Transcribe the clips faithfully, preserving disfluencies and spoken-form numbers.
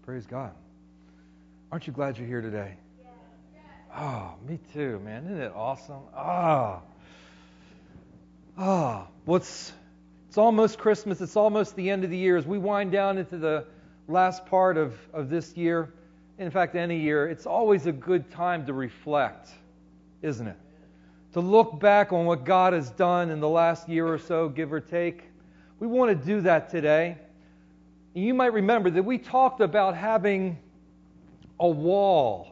Praise God. Aren't you glad you're here today? Oh, me too, man. Isn't it awesome? Ah. Ah. Well, it's, it's almost Christmas. It's almost the end of the year. As we wind down into the last part of, of this year, in fact, any year, it's always a good time to reflect, isn't it? To look back on what God has done in the last year or so, give or take. We want to do that today. And you might remember that we talked about having a wall.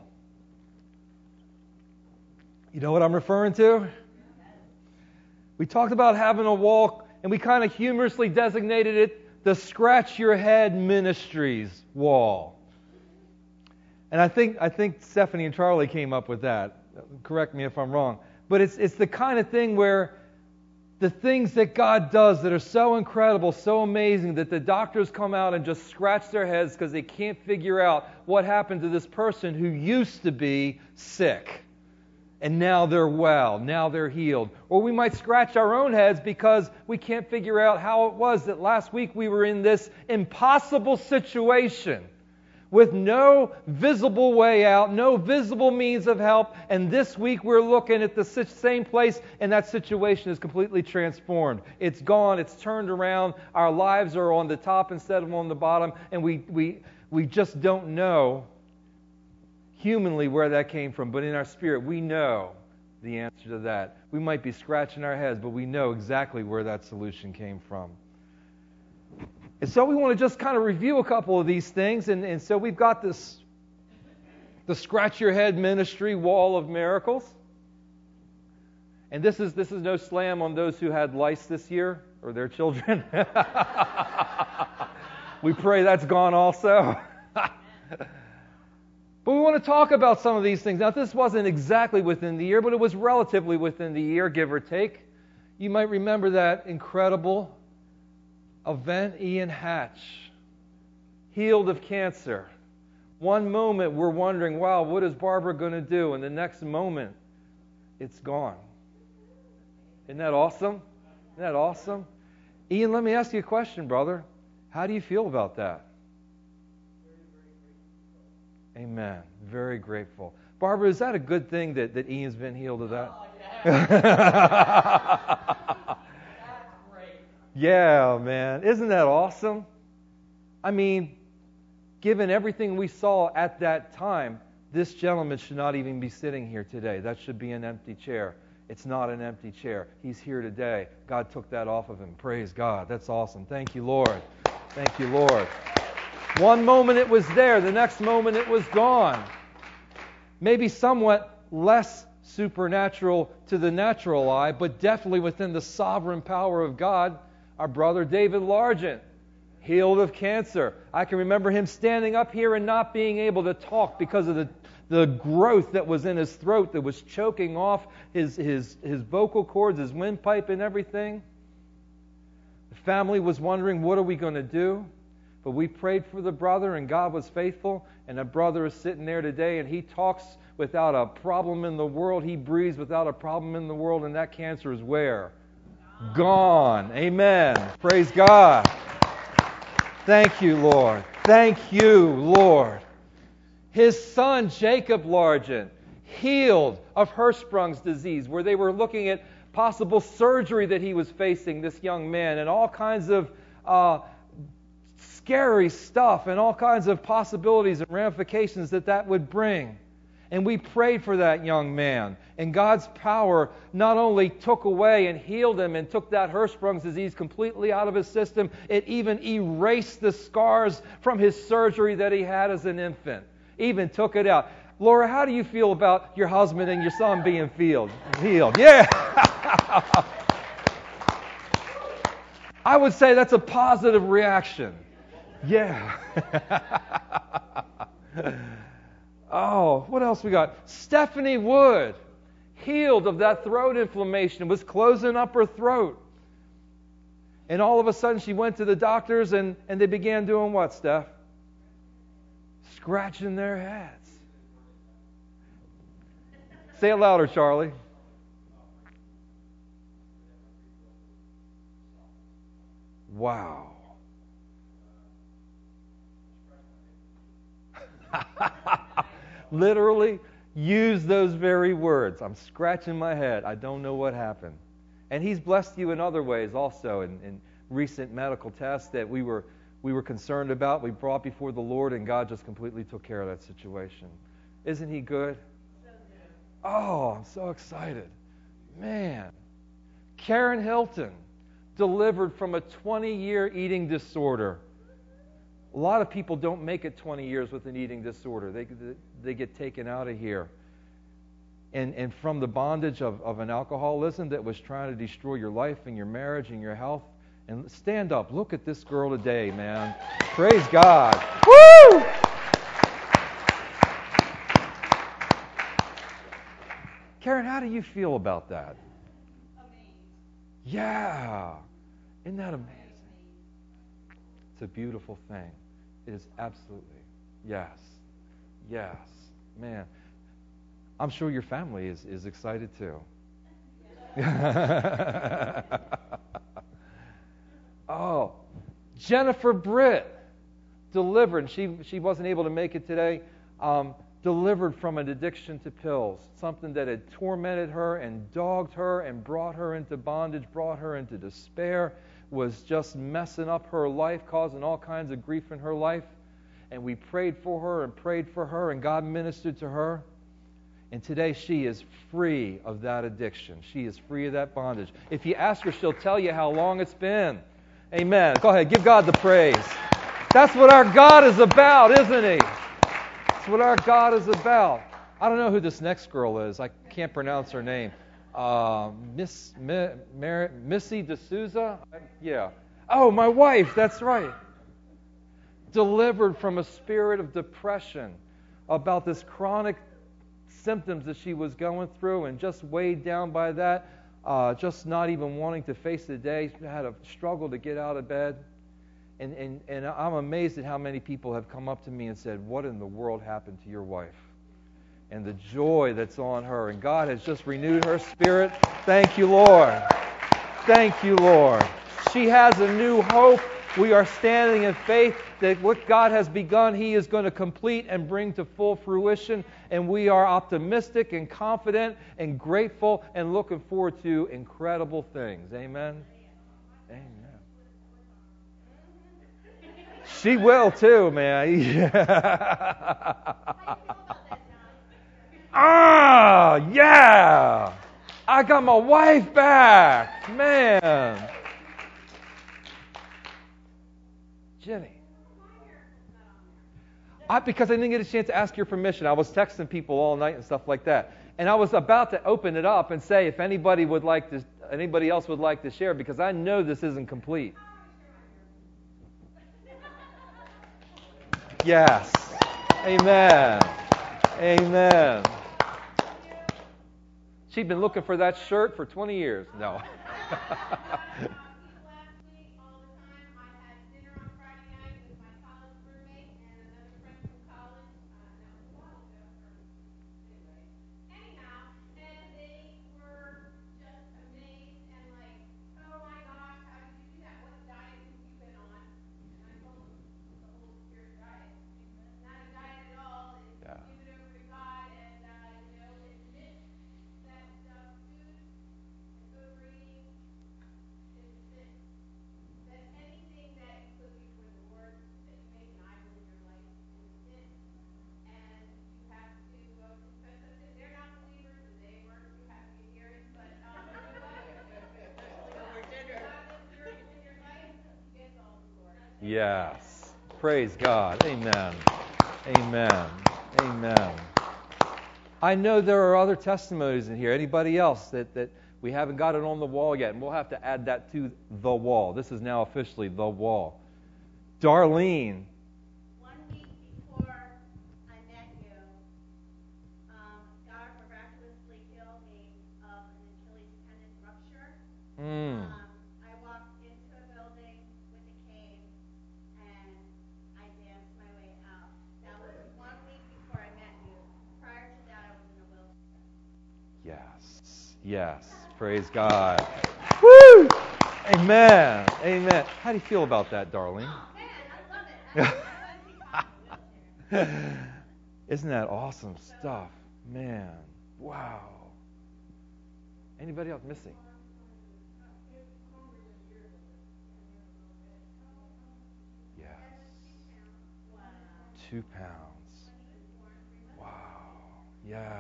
You know what I'm referring to? We talked about having a wall, and we kind of humorously designated it the Scratch Your Head Ministries wall. And I think I think Stephanie and Charlie came up with that. Correct me if I'm wrong. But it's it's the kind of thing where the things that God does that are so incredible, so amazing, that the doctors come out and just scratch their heads because they can't figure out what happened to this person who used to be sick. And now they're well, now they're healed. Or we might scratch our own heads because we can't figure out how it was that last week we were in this impossible situation with no visible way out, no visible means of help, and this week we're looking at the same place, and that situation is completely transformed. It's gone, it's turned around, our lives are on the top instead of on the bottom, and we we we just don't know humanly where that came from, but in our spirit we know the answer to that. We might be scratching our heads, but we know exactly where that solution came from. And so we want to just kind of review a couple of these things. And, and so we've got this, the Scratch Your Head Ministry Wall of Miracles. And this is this is no slam on those who had lice this year or their children. We pray that's gone also. But we want to talk about some of these things. Now, this wasn't exactly within the year, but it was relatively within the year, give or take. You might remember that incredible event, Ian Hatch, healed of cancer. One moment we're wondering, wow, what is Barbara going to do? And the next moment, it's gone. Isn't that awesome? Isn't that awesome? Ian, let me ask you a question, brother. How do you feel about that? Amen. Very grateful. Barbara, is that a good thing that, that Ian's been healed of that? Oh, yeah. Yeah, man. Isn't that awesome? I mean, given everything we saw at that time, this gentleman should not even be sitting here today. That should be an empty chair. It's not an empty chair. He's here today. God took that off of him. Praise God. That's awesome. Thank you, Lord. Thank you, Lord. One moment it was there. The next moment it was gone. Maybe somewhat less supernatural to the natural eye, but definitely within the sovereign power of God. Our brother David Largent, healed of cancer. I can remember him standing up here and not being able to talk because of the, the growth that was in his throat that was choking off his, his, his vocal cords, his windpipe and everything. The family was wondering, what are we going to do? But we prayed for the brother and God was faithful. And the brother is sitting there today and he talks without a problem in the world. He breathes without a problem in the world. And that cancer is where? Gone. Amen. Praise God. Thank you, Lord. Thank you, Lord. His son, Jacob Largent, healed of Hirschsprung's disease, where they were looking at possible surgery that he was facing, this young man, and all kinds of uh, scary stuff and all kinds of possibilities and ramifications that that would bring. And we prayed for that young man. And God's power not only took away and healed him and took that Hirschsprung's disease completely out of his system, it even erased the scars from his surgery that he had as an infant. Even took it out. Laura, how do you feel about your husband and your son being healed? Healed. Yeah. I would say that's a positive reaction. Yeah. Oh, what else we got? Stephanie Wood, healed of that throat inflammation, was closing up her throat. And all of a sudden she went to the doctors and, and they began doing what, Steph? Scratching their heads. Say it louder, Charlie. Wow. Literally use those very words. I'm scratching my head. I don't know what happened. And he's blessed you in other ways also, in, in recent medical tests that we were we were concerned about. We brought before the Lord, and God just completely took care of that situation. Isn't he good? Oh, I'm so excited. Man. Karen Hilton, delivered from a twenty-year eating disorder. A lot of people don't make it twenty years with an eating disorder. They, they get taken out of here. And, and from the bondage of, of an alcoholism that was trying to destroy your life and your marriage and your health. And stand up. Look at this girl today, man. Praise God. Woo! Karen, how do you feel about that? Amazing. Yeah. Isn't that amazing? It's a beautiful thing. It is absolutely. Yes. Yes. Man. I'm sure your family is, is excited too. Oh, Jennifer Britt, delivered. She she wasn't able to make it today. Um, delivered from an addiction to pills, something that had tormented her and dogged her and brought her into bondage, brought her into despair, was just messing up her life, causing all kinds of grief in her life. And we prayed for her and prayed for her, and God ministered to her. And today she is free of that addiction. She is free of that bondage. If you ask her, she'll tell you how long it's been. Amen. Go ahead, give God the praise. That's what our God is about, isn't he? That's what our God is about. I don't know who this next girl is. I can't pronounce her name. Uh, Miss Mi, Mar, Missy D'Souza? Yeah. Oh, my wife. That's right. Delivered from a spirit of depression about this chronic symptoms that she was going through, and just weighed down by that, uh, just not even wanting to face the day. She had a struggle to get out of bed. And, and, and I'm amazed at how many people have come up to me and said, what in the world happened to your wife? And the joy that's on her. And God has just renewed her spirit. Thank you, Lord. Thank you, Lord. She has a new hope. We are standing in faith that what God has begun, He is going to complete and bring to full fruition. And we are optimistic and confident and grateful and looking forward to incredible things. Amen? Amen. She will too, man. Ah, yeah. I got my wife back. Man. Jenny. I, because I didn't get a chance to ask your permission. I was texting people all night and stuff like that. And I was about to open it up and say if anybody would like to, anybody else would like to share, because I know this isn't complete. Yes. Amen. Amen. She'd been looking for that shirt for twenty years. No. Yes. Praise God. Amen. Amen. Amen. I know there are other testimonies in here. Anybody else that, that we haven't got it on the wall yet? And we'll have to add that to the wall. This is now officially the wall. Darlene. One week before I met you, um, God miraculously healed me of an Achilles tendon rupture. Mm. Um, I walked into a building with a cane, and I danced my way out. That was one week before I met you. Prior to that, I was in a wheelchair. Yes. Yes. Praise God. Woo! Amen. Amen. How do you feel about that, Darlene? Man, I love it. I Isn't that awesome stuff? Man, wow. Anybody else missing? Yes. Two pounds. Wow. Yeah.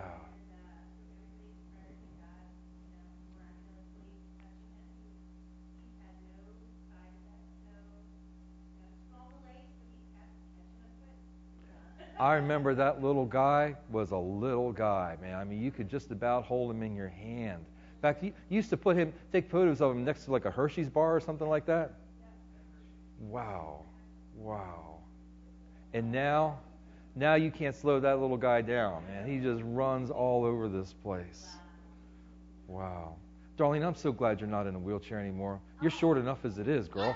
I remember that little guy was a little guy, man. I mean, you could just about hold him in your hand. In fact, you used to put him, take photos of him next to like a Hershey's bar or something like that. Wow. Wow. And now, now you can't slow that little guy down, man. He just runs all over this place. Wow. Darlene, I'm so glad you're not in a wheelchair anymore. You're short enough as it is, girl.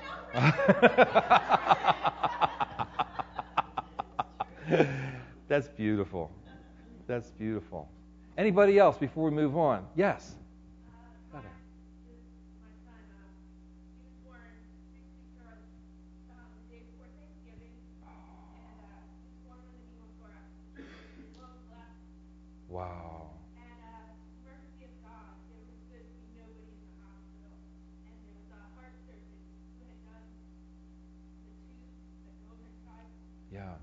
That's beautiful. That's beautiful. Anybody else before we move on? Yes. Uh, my, my son, uh, he was born sixty-third, um, the day before Thanksgiving, and uh, he was born with a pneumothorax, lung left. Wow. And uh, mercy of God, there was supposed to be nobody in the hospital, and there was a heart surgeon who had done the tubes that go inside. Yeah.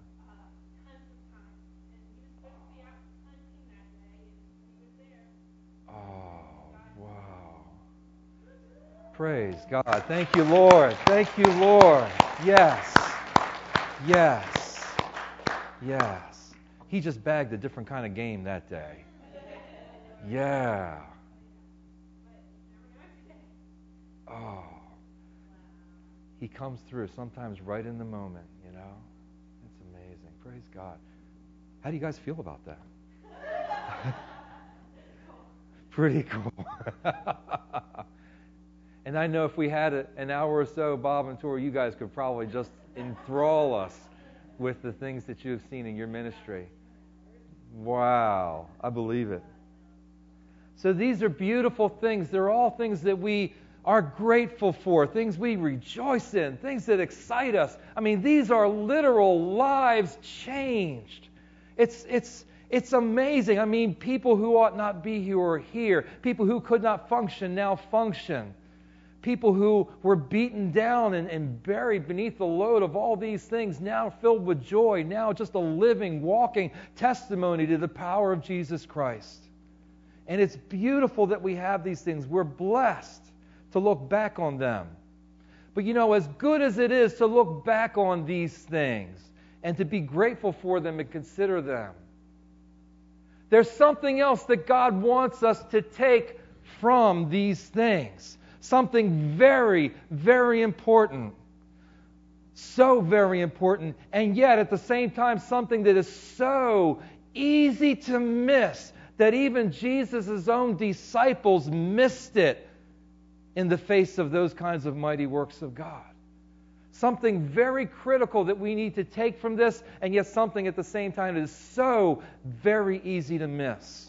Oh, wow. Praise God. Thank you, Lord. Thank you, Lord. Yes. Yes. Yes. He just bagged a different kind of game that day. Yeah. Oh. He comes through sometimes right in the moment, you know. It's amazing. Praise God. How do you guys feel about that? Pretty cool. And I know if we had a, an hour or so, Bob and Tori, you guys could probably just enthrall us with the things that you have seen in your ministry. Wow. I believe it. So these are beautiful things. They're all things that we are grateful for, things we rejoice in, things that excite us. I mean, these are literal lives changed. It's, it's, It's amazing. I mean, people who ought not be here are here. People who could not function now function. People who were beaten down and, and buried beneath the load of all these things, now filled with joy, now just a living, walking testimony to the power of Jesus Christ. And it's beautiful that we have these things. We're blessed to look back on them. But you know, as good as it is to look back on these things and to be grateful for them and consider them, there's something else that God wants us to take from these things. Something very, very important. So very important. And yet, at the same time, something that is so easy to miss that even Jesus' own disciples missed it in the face of those kinds of mighty works of God. Something very critical that we need to take from this, and yet something at the same time that is so very easy to miss.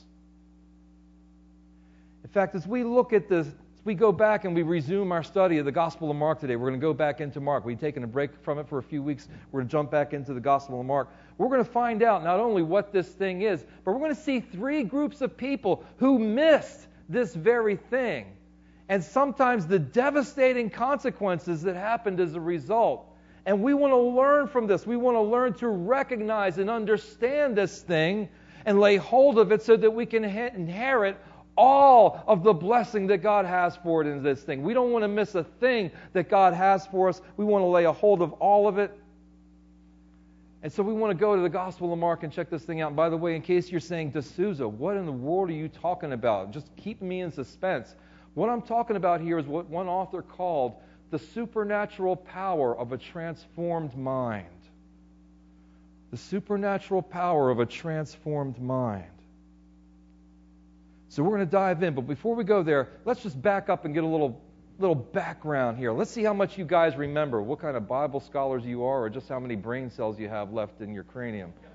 In fact, as we look at this, as we go back and we resume our study of the Gospel of Mark today, we're going to go back into Mark. We've taken a break from it for a few weeks. We're going to jump back into the Gospel of Mark. We're going to find out not only what this thing is, but we're going to see three groups of people who missed this very thing. And sometimes the devastating consequences that happened as a result. And we want to learn from this. We want to learn to recognize and understand this thing and lay hold of it so that we can inherit all of the blessing that God has for it in this thing. We don't want to miss a thing that God has for us. We want to lay a hold of all of it. And so we want to go to the Gospel of Mark and check this thing out. And by the way, in case you're saying, D'Souza, what in the world are you talking about? Just keep me in suspense. What I'm talking about here is what one author called the supernatural power of a transformed mind. The supernatural power of a transformed mind. So we're going to dive in, but before we go there, let's just back up and get a little, little background here. Let's see how much you guys remember, what kind of Bible scholars you are, or just how many brain cells you have left in your cranium.